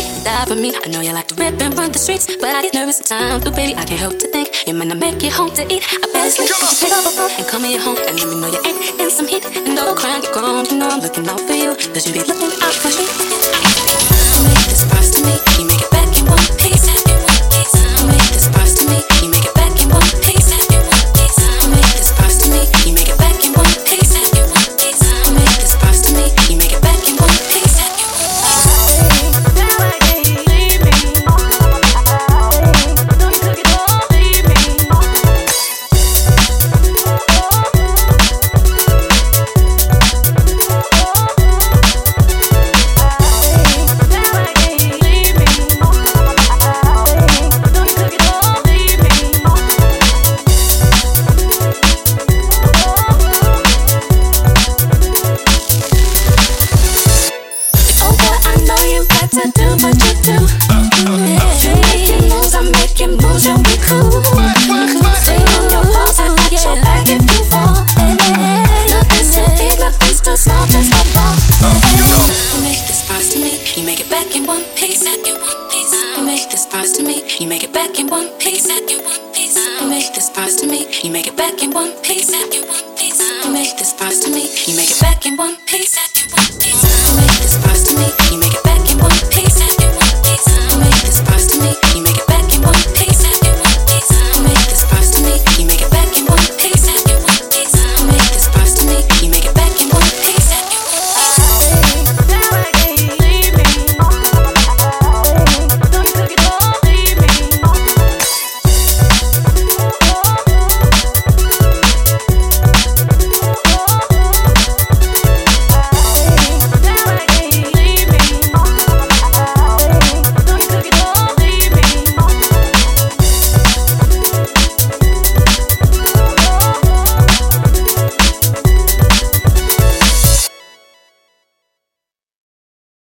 me, die for me. I know you like to rip and run the streets, but I get nervous sometimes. But baby, I can't help to think you might not make it home to eat. I better sleep, you pick up a phone and call me at home and let me know you ain't in some heat. And don't cry and get grown, you know I'm looking out for you, cause you be looking out for me. You make this promise to me, you make it back in one piece. You make this promise to me, you make it back in one piece. You make this promise to me, you make it back in one piece. You make this promise to me, you make it back in one piece. You make it back in one piece. You make this promise to me, you make it back in one piece. You make this promise to me, you make it back in one piece. You make this promise to me, you make it back in one piece.